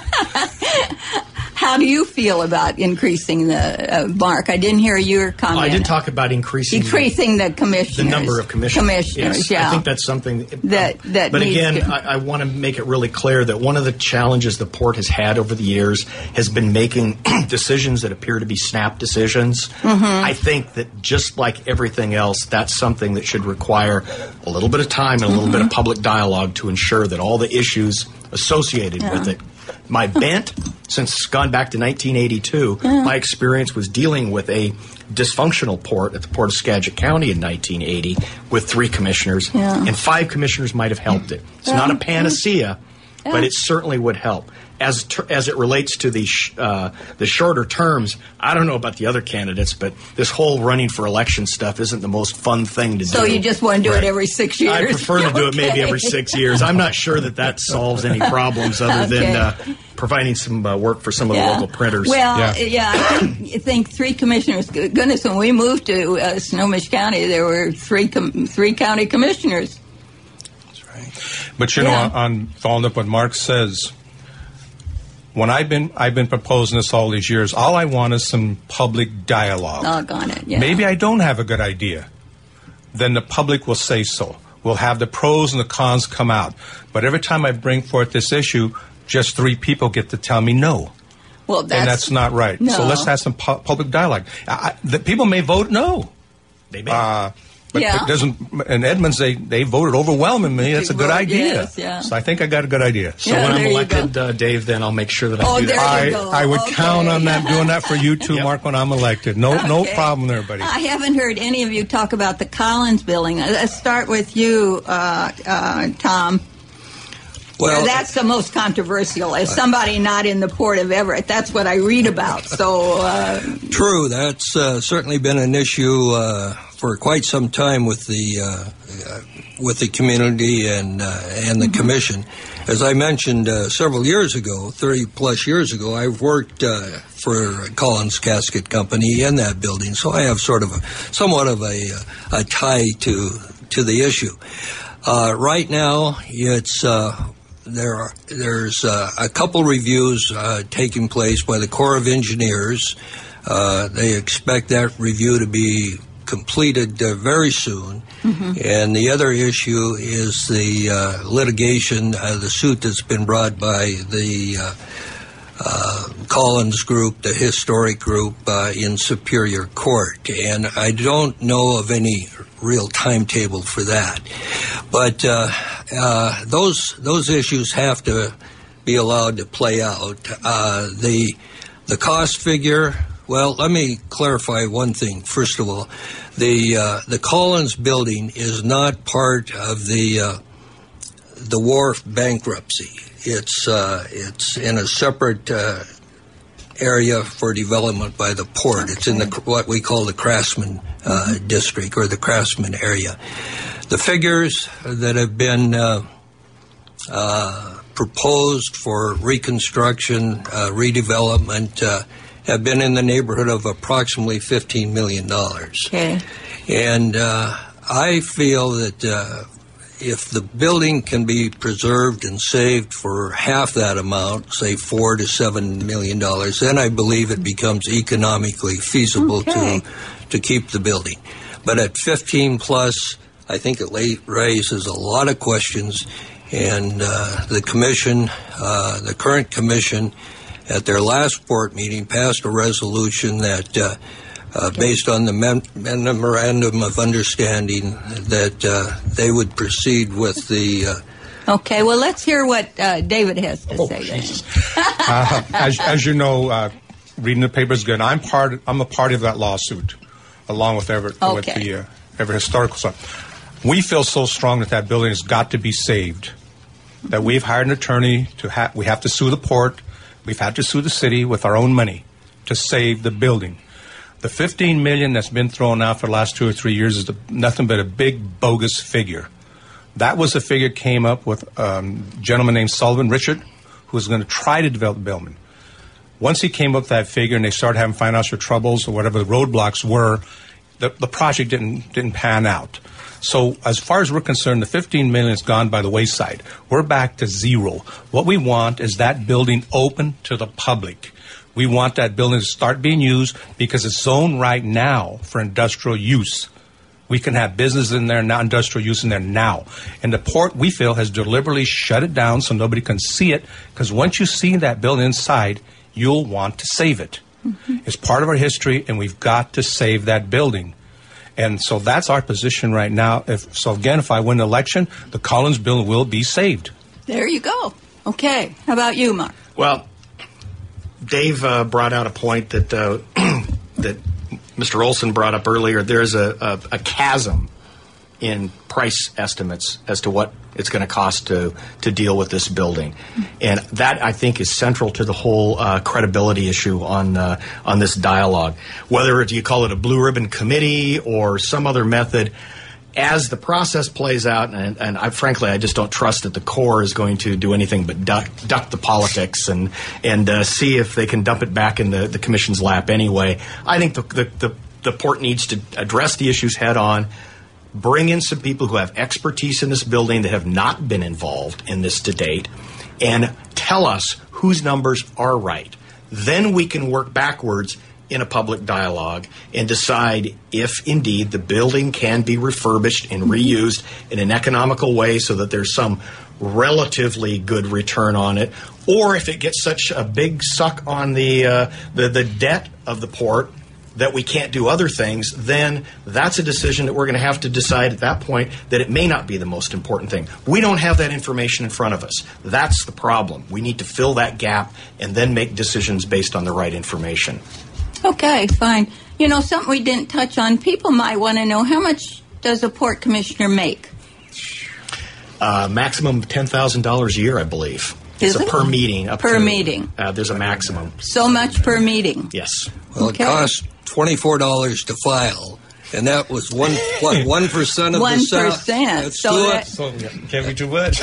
how do you feel about increasing the uh, mark? I didn't hear your comment. I did talk about increasing Increasing the the commissioners. number of commissioners. Commissioners, Yes, yeah. I think that's something That- that But needs again, to- I, I want to make it really clear that one of the challenges the port has had over the years has been making decisions that appear to be snap decisions. Mm-hmm. I think that just like everything else, that's something that should require a little bit of time and a little Mm-hmm. bit of public dialogue to ensure that all the issues associated Yeah. with it. My bent, since it's gone back to nineteen eighty-two, my experience was dealing with a dysfunctional port at the Port of Skagit County in nineteen eighty with three commissioners, Yeah. and five commissioners might have helped it. It's not a panacea, Yeah. but it certainly would help. As ter- as it relates to the sh- uh, the shorter terms, I don't know about the other candidates, but this whole running for election stuff isn't the most fun thing to so do. So you just want to do right. it every six years? I prefer to do it maybe Okay. every six years. I'm not sure that that solves any problems other Okay. than uh, providing some uh, work for some of yeah. the local printers. Well, Yeah. yeah, I think, I think three commissioners. Goodness, when we moved to uh, Snohomish County, there were three com- three county commissioners. But you Yeah. know, on following up what Mark says, when I've been I've been proposing this all these years, all I want is some public dialogue. Doggone it, yeah. Maybe I don't have a good idea. Then the public will say so. We'll have the pros and the cons come out. But every time I bring forth this issue, just three people get to tell me no. Well, that's, and that's not right. No. So let's have some pu- public dialogue. I, I, the people may vote no. They may. Uh, but Yeah. it doesn't. In Edmonds, they, they voted overwhelmingly. That's a good Vote idea. yes, yeah. So I think I got a good idea. so Yeah, when I'm there you elected, go. uh, Dave, then I'll make sure that I Oh, do there that. you I, go. I would Okay. count on that, doing that for you too, Yep. Mark, when I'm elected. No no Okay. problem there, buddy. I haven't heard any of you talk about the Collins building. Uh, Let's start with you, uh, uh, Tom. Well, that's the most controversial. As somebody not in the Port of Everett, that's what I read about. So, uh, true. That's uh, certainly been an issue uh, for quite some time with the uh, uh, with the community and uh, and the commission. As I mentioned uh, several years ago, thirty plus years ago, I've worked uh, for Collins Casket Company in that building, so I have sort of a somewhat of a a tie to to the issue. Uh, right now, it's. Uh, There are, there's uh, a couple reviews uh, taking place by the Corps of Engineers. Uh, they expect that review to be completed uh, very soon. Mm-hmm. And the other issue is the uh, litigation, uh, the suit that's been brought by the uh, uh, Collins Group, the historic group, uh, in Superior Court. And I don't know of any real timetable for that. But uh, uh, those those issues have to be allowed to play out. Uh, the the cost figure. Well, let me clarify one thing. First of all, the uh, the Collins building is not part of the uh, the wharf bankruptcy. It's uh, it's in a separate uh, area for development by the port. It's in the what we call the Craftsman uh, district or the Craftsman area. The figures that have been uh, uh, proposed for reconstruction, uh, redevelopment, uh, have been in the neighborhood of approximately fifteen million dollars. okay. And uh, I feel that uh, if the building can be preserved and saved for half that amount, say four to seven million dollars, then I believe it becomes economically feasible Okay. to to keep the building. But at fifteen plus, I think it la- raises a lot of questions, and uh, the commission, uh, the current commission, at their last port meeting, passed a resolution that. Uh, Uh, based on the mem- memorandum of understanding that uh, they would proceed with the. Uh, Okay, well, let's hear what uh, David has to Oh, say. then. uh, as, as you know, uh, reading the paper is good. I'm part. I'm a party of that lawsuit, along with Everett, with Okay. the uh, Everett Historical Society. We feel so strong that that building has got to be saved. That we've hired an attorney to ha- we have to sue the port. We've had to sue the city with our own money to save the building. The fifteen million dollars that's been thrown out for the last two or three years is the, nothing but a big bogus figure. That was the figure came up with um, a gentleman named Sullivan Richard, who was going to try to develop the building. Once he came up with that figure and they started having financial troubles or whatever the roadblocks were, the, the project didn't didn't pan out. So as far as we're concerned, the fifteen million dollars has gone by the wayside. We're back to zero. What we want is that building open to the public. We want that building to start being used because it's zoned right now for industrial use. We can have business in there now, industrial use in there now. And the port, we feel, has deliberately shut it down so nobody can see it, because once you see that building inside, you'll want to save it. Mm-hmm. It's part of our history, and we've got to save that building. And so that's our position right now. If, so again, if I win the election, the Collins building will be saved. There you go. Okay, how about you, Mark? Well, Dave uh, brought out a point that uh, that Mister Olson brought up earlier. There's a, a, a chasm in price estimates as to what it's going to cost to to deal with this building, and that I think is central to the whole uh, credibility issue on uh, on this dialogue. Whether you call it a blue ribbon committee or some other method, as the process plays out, and, and I, frankly, I just don't trust that the Corps is going to do anything but duck, duck the politics and and uh, see if they can dump it back in the, the Commission's lap anyway. I think the, the, the, the Port needs to address the issues head on, bring in some people who have expertise in this building that have not been involved in this to date, and tell us whose numbers are right. Then we can work backwards in a public dialogue and decide if indeed the building can be refurbished and reused in an economical way so that there's some relatively good return on it, or if it gets such a big suck on the uh, the, the debt of the port that we can't do other things, then that's a decision that we're going to have to decide at that point that it may not be the most important thing. We don't have that information in front of us. That's the problem. We need to fill that gap and then make decisions based on the right information. Okay, fine. You know, something we didn't touch on, people might want to know, how much does a port commissioner make? Uh, maximum of ten thousand dollars a year, I believe. Is it's it? a per meeting. Up per to, meeting. Uh, there's a maximum. So much per meeting? Yes. Well, Okay. it costs twenty-four dollars to file, and that was one what one percent of One the salary. percent. Let's So do that- it. So, can't be too much.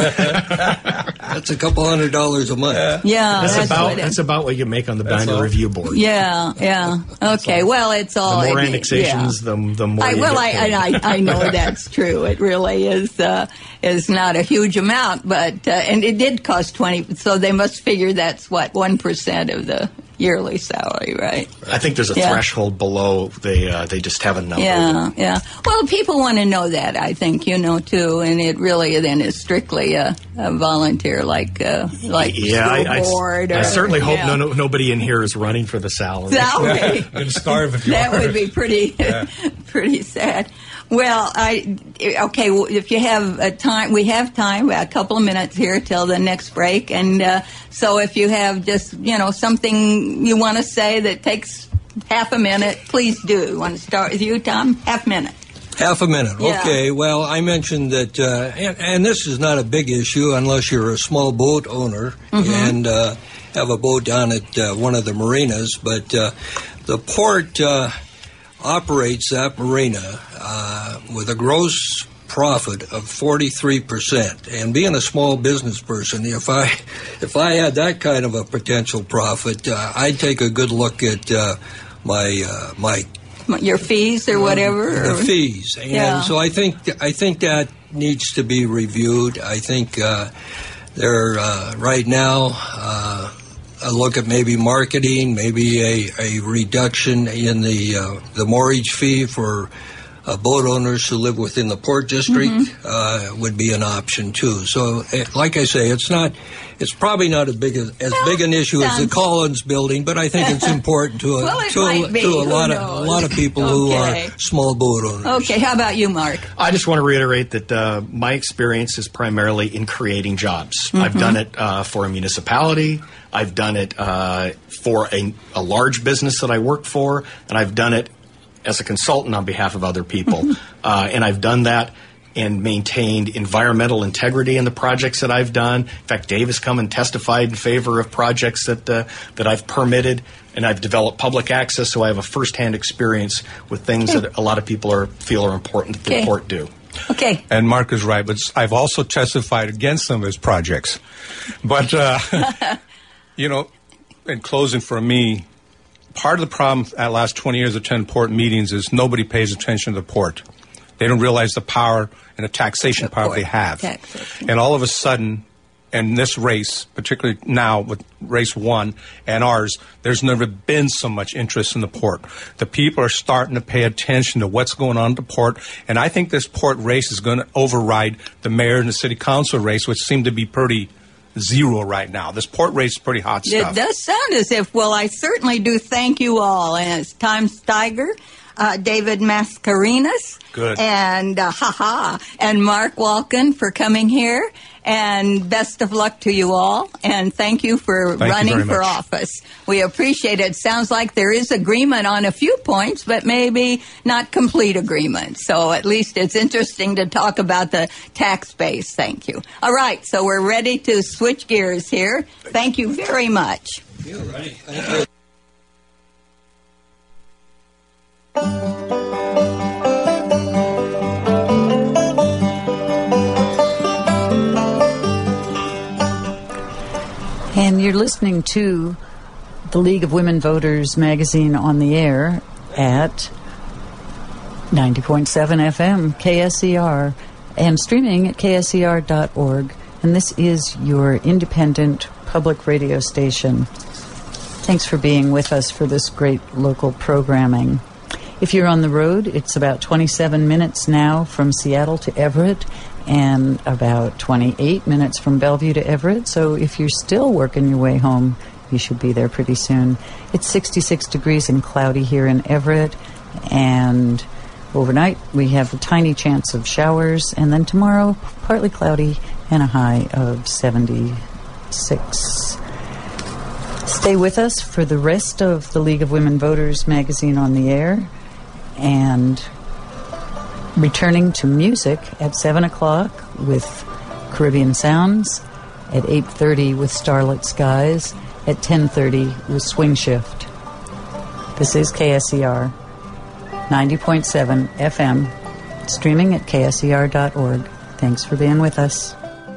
That's a couple hundred dollars a month. Yeah, That's, that's about what it- that's about what you make on the That's Binder all. Review Board. Yeah, yeah. Okay, well, it's all... The more it- annexations, yeah. the, the more I, you well, get I, paid. I I know that's true. It really is uh, is not a huge amount, but uh, and it did cost twenty. So they must figure that's what one percent of the yearly salary, right? I think there's a Yeah. threshold below. They uh, they just have a number. Yeah, yeah. Well, people want to know that, I think, you know, too, and it really then is strictly a, a volunteer, like uh, like Yeah, school I, I, board. I or, certainly hope yeah. no, no, nobody in here is running for the salary. Salary. You're going to starve if you That are. would be pretty, pretty sad. Well, I okay. Well, if you have a time, we have time. A couple of minutes here till the next break, and uh, so if you have just you know something you want to say that takes half a minute, please do. You want to start with you, Tom? Half minute. Half a minute. Yeah. Okay. Well, I mentioned that, uh, and, and this is not a big issue unless you're a small boat owner Mm-hmm. and uh, have a boat down at uh, one of the marinas. But uh, the port uh, operates that marina uh, with a gross profit of forty-three percent. And being a small business person, if I if I had that kind of a potential profit, uh, I'd take a good look at uh, my uh, my Your fees or whatever. the or- fees, and Yeah. so I think I think that needs to be reviewed. I think uh, they're uh, right now. Uh, a look at maybe marketing, maybe a, a reduction in the uh, the mortgage fee for uh, boat owners who live within the port district Mm-hmm. uh, would be an option too. So, eh, like I say, it's not. It's probably not as big as, as Well, big an issue as the sounds- Collins building, but I think it's important to a, Well, it to, a, might be. to a Who lot of knows? a lot of people who Okay. are small boat owners. Okay, how about you, Mark? I just want to reiterate that uh, my experience is primarily in creating jobs. Mm-hmm. I've done it uh, for a municipality. I've done it uh, for a, a large business that I work for, and I've done it as a consultant on behalf of other people. Mm-hmm. uh, and I've done that and maintained environmental integrity in the projects that I've done. In fact, Dave has come and testified in favor of projects that uh, that I've permitted, and I've developed public access, so I have a firsthand experience with things Okay. that a lot of people are feel are important that the Okay. port do. Okay. And Mark is right, but I've also testified against some of his projects. But, uh, you know, in closing for me, part of the problem at last twenty years of attending port meetings is nobody pays attention to the port. They don't realize the power and the taxation power port they have. taxation. And all of a sudden, in this race, particularly now with race one and ours, there's never been so much interest in the port. The people are starting to pay attention to what's going on at the port, and I think this port race is going to override the mayor and the city council race, which seem to be pretty zero right now. This port race is pretty hot It stuff. does sound as if, well, I certainly do thank you all. And it's Tom Steiger, uh, David Mascarenas. Good. And uh, haha, and Mark Walken for coming here. And best of luck to you all. And thank you for thank running you for much. office. We appreciate it. Sounds like there is agreement on a few points, but maybe not complete agreement. So at least it's interesting to talk about the tax base. Thank you. All right, so we're ready to switch gears here. Thank you very much. You're ready. Thank you. And you're listening to the League of Women Voters magazine on the air at ninety point seven F M, K S E R, and streaming at K S E R dot org. And this is your independent public radio station. Thanks for being with us for this great local programming. If you're on the road, it's about twenty-seven minutes now from Seattle to Everett, and about twenty-eight minutes from Bellevue to Everett. So if you're still working your way home, you should be there pretty soon. It's sixty-six degrees and cloudy here in Everett, and overnight we have a tiny chance of showers, and then tomorrow partly cloudy and a high of seventy-six. Stay with us for the rest of the League of Women Voters magazine on the air, and returning to music at seven o'clock with Caribbean Sounds, at eight thirty with Starlit Skies, at ten thirty with Swing Shift. This is K S E R, ninety point seven F M, streaming at K S E R dot org. Thanks for being with us.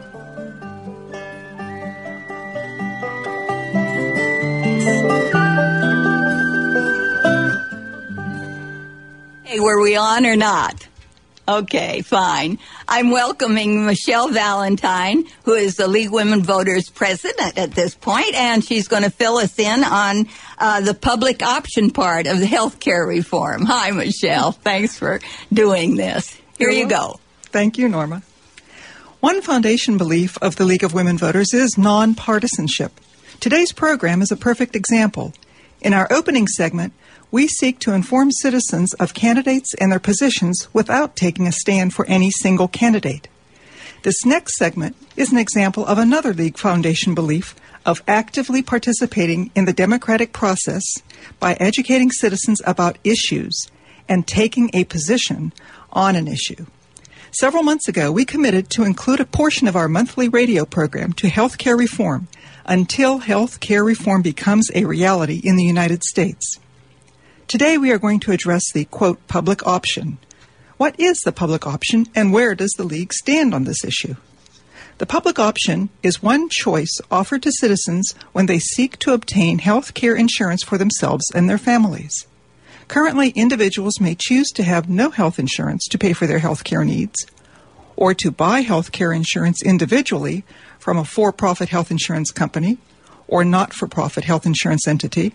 Hey, were we on or not? Okay, fine. I'm welcoming Michelle Valentine, who is the League of Women Voters president at this point, and she's going to fill us in on uh, the public option part of the health care reform. Hi, Michelle. Thanks for doing this. Here you go. Thank you, Norma. One foundation belief of the League of Women Voters is nonpartisanship. Today's program is a perfect example. In our opening segment, we seek to inform citizens of candidates and their positions without taking a stand for any single candidate. This next segment is an example of another League Foundation belief of actively participating in the democratic process by educating citizens about issues and taking a position on an issue. Several months ago, we committed to include a portion of our monthly radio program to health care reform until health care reform becomes a reality in the United States. Today we are going to address the, quote, public option. What is the public option, and where does the League stand on this issue? The public option is one choice offered to citizens when they seek to obtain health care insurance for themselves and their families. Currently, individuals may choose to have no health insurance to pay for their health care needs, or to buy health care insurance individually from a for-profit health insurance company or not-for-profit health insurance entity,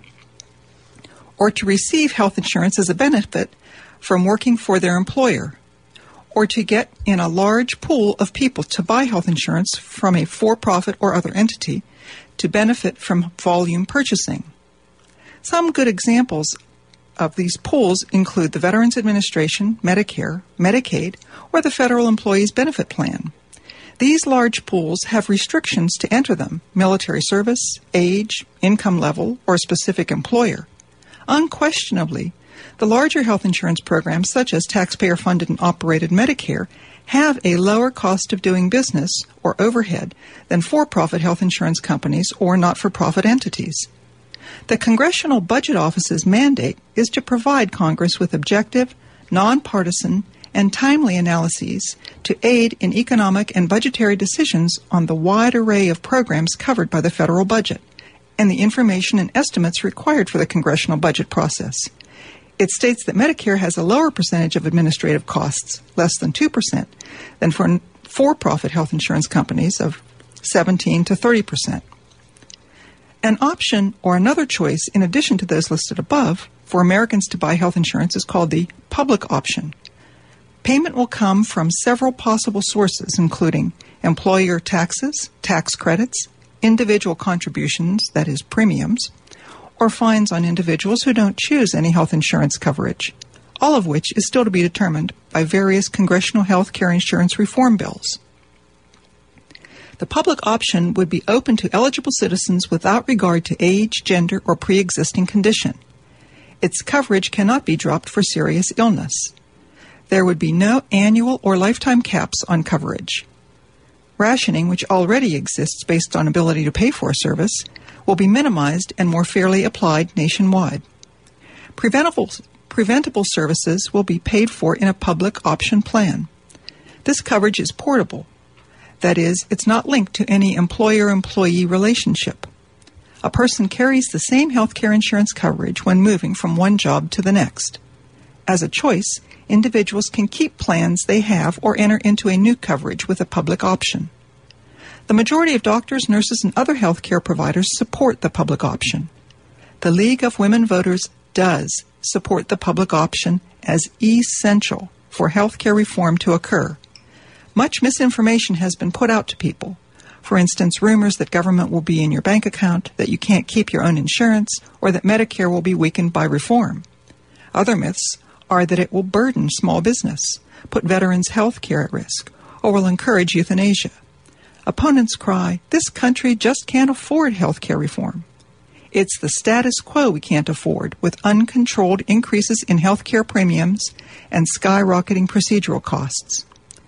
or to receive health insurance as a benefit from working for their employer, or to get in a large pool of people to buy health insurance from a for-profit or other entity to benefit from volume purchasing. Some good examples of these pools include the Veterans Administration, Medicare, Medicaid, or the Federal Employees Benefit Plan. These large pools have restrictions to enter them: military service, age, income level, or specific employer. Unquestionably, the larger health insurance programs, such as taxpayer-funded and operated Medicare, have a lower cost of doing business or overhead than for-profit health insurance companies or not-for-profit entities. The Congressional Budget Office's mandate is to provide Congress with objective, nonpartisan, and timely analyses to aid in economic and budgetary decisions on the wide array of programs covered by the federal budget and the information and estimates required for the congressional budget process. It states that Medicare has a lower percentage of administrative costs, less than two percent, than for for-profit health insurance companies of seventeen to thirty percent. An option or another choice, in addition to those listed above, for Americans to buy health insurance is called the public option. Payment will come from several possible sources, including employer taxes, tax credits, individual contributions, that is, premiums, or fines on individuals who don't choose any health insurance coverage. all of which is still to be determined by various congressional health care insurance reform bills. The public option would be open to eligible citizens without regard to age, gender, or pre-existing condition. Its coverage cannot be dropped for serious illness. There would be no annual or lifetime caps on coverage. Rationing, which already exists based on ability to pay for a service, will be minimized and more fairly applied nationwide. Preventable, preventable services will be paid for in a public option plan. This coverage is portable. That is, it's not linked to any employer-employee relationship. A person carries the same health care insurance coverage when moving from one job to the next. As a choice, individuals can keep plans they have or enter into a new coverage with a public option. The majority of doctors, nurses, and other health care providers support the public option. The League of Women Voters does support the public option as essential for health care reform to occur. Much misinformation has been put out to people. For instance, rumors that government will be in your bank account, that you can't keep your own insurance, or that Medicare will be weakened by reform. Other myths are that it will burden small business, put veterans' health care at risk, or will encourage euthanasia. Opponents cry, this country just can't afford health care reform. It's the status quo we can't afford, with uncontrolled increases in health care premiums and skyrocketing procedural costs.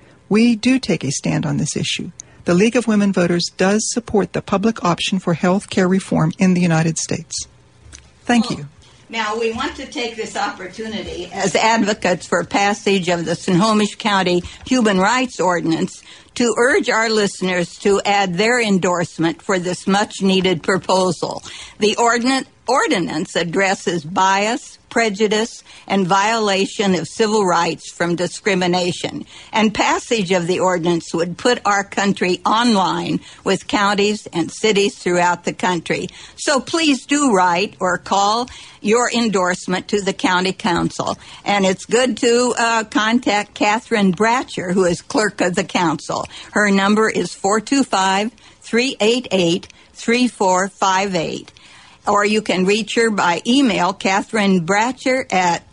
We do take a stand on this issue. The League of Women Voters does support the public option for health care reform in the United States. Thank you. Now, we want to take this opportunity as advocates for passage of the Snohomish County Human Rights Ordinance to urge our listeners to add their endorsement for this much-needed proposal. The ordinance ordinance addresses bias, prejudice, and violation of civil rights from discrimination. And passage of the ordinance would put our country online with counties and cities throughout the country. So please do write or call your endorsement to the county council. And it's good to uh, contact Catherine Bratcher, who is clerk of the council. Her number is four two five, three eight eight, three four five eight. Or you can reach her by email, Catherine Bratcher at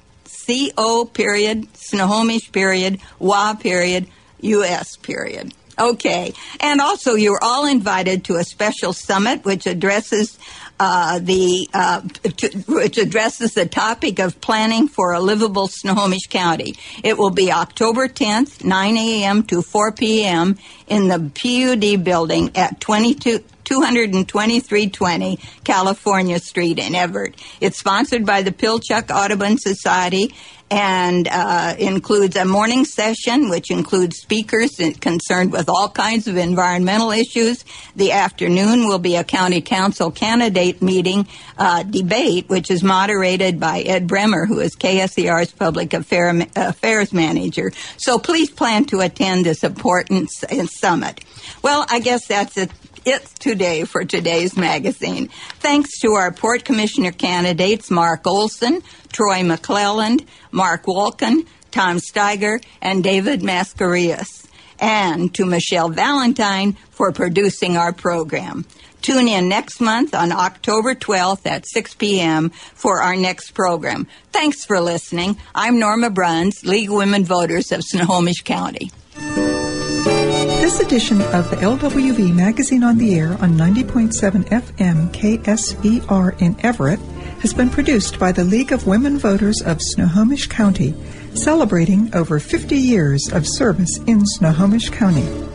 co period, Snohomish period, wa period, us period. Okay. And also, you're all invited to a special summit which addresses uh, the uh, to, which addresses the topic of planning for a livable Snohomish County. It will be October tenth, nine a.m. to four p.m. in the P U D building at twenty-two two twenty-three twenty California Street in Everett. It's sponsored by the Pilchuck Audubon Society and uh, includes a morning session, which includes speakers concerned with all kinds of environmental issues. The afternoon will be a county council candidate meeting uh, debate, which is moderated by Ed Bremer, who is K S E R's Public Affair, Affairs Manager. So please plan to attend this important summit. Well, I guess that's it. It's today for today's magazine. Thanks to our Port Commissioner candidates, Mark Olson, Troy McClelland, Mark Wolkin, Tom Steiger, and David Mascarias. And to Michelle Valentine for producing our program. Tune in next month on October twelfth at six p.m. for our next program. Thanks for listening. I'm Norma Bruns, League of Women Voters of Snohomish County. This edition of the L W V Magazine on the Air on ninety point seven F M K S E R in Everett has been produced by the League of Women Voters of Snohomish County, celebrating over fifty years of service in Snohomish County.